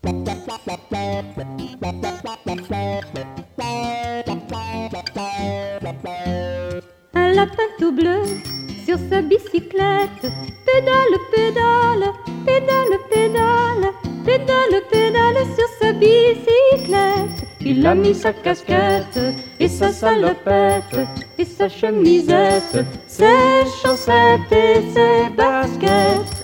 Un lapin tout bleu sur sa bicyclette pédale, pédale, pédale, pédale, pédale, pédale sur sa bicyclette. Il a mis sa casquette et sa salopette et sa chemisette, ses chaussettes et ses baskets.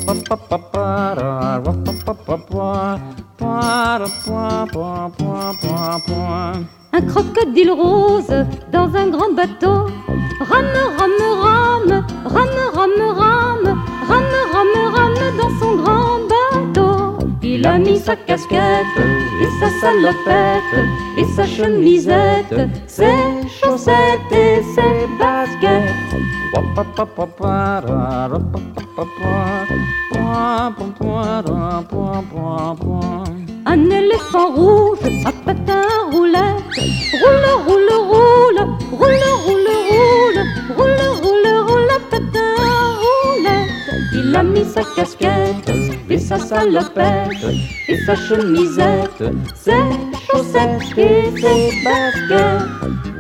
Un crocodile rose dans un grand bateau rame, rame, rame, rame, rame, rame, rame, rame, rame dans son grand bateau. Il a mis sa casquette et sa salopette et sa chemisette, ses chaussettes et ses baskets. Un éléphant rouge à patins à roulettes roule, roule, roule, roule, roule, roule, roule, roule, roule à patins à roulettes. Il a mis sa casquette et sa salopette et sa chemisette, ses chaussettes et ses baskets.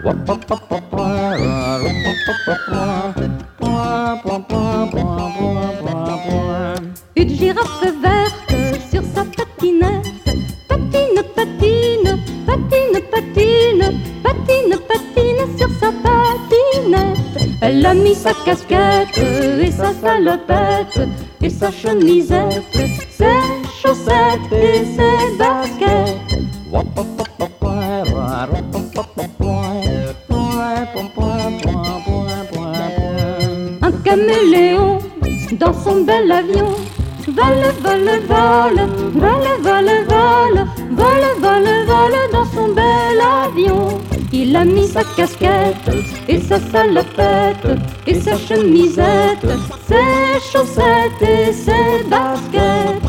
Une girafe verte sur sa patinette patine, patine, patine, patine, patine, patine sur sa patinette. Elle a mis sa casquette et sa salopette et sa chemisette, ses chaussettes et ses baskets. Un caméléon dans son bel avion vole, vole, vole, vole, vole, vole, vole, vole, vole dans son bel avion. Il a mis sa casquette et sa salopette et sa chemisette, ses chaussettes et ses baskets.